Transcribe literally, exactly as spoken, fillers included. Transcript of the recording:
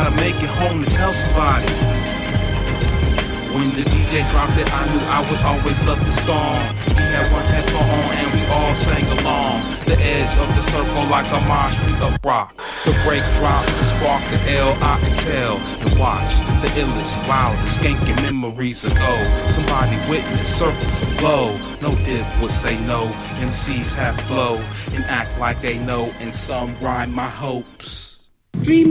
gotta make it home to tell somebody. When the D J dropped it, I knew I would always love the song. He had one headphone on and we all sang along. The edge of the circle like a mosh pit of rock. The break drop, the spark, the L, I exhale and watch the illest, wildest, skanking memories ago. Somebody witness circles aglow. No div would say no. M Cs have flow and act like they know, and some rhyme my hopes.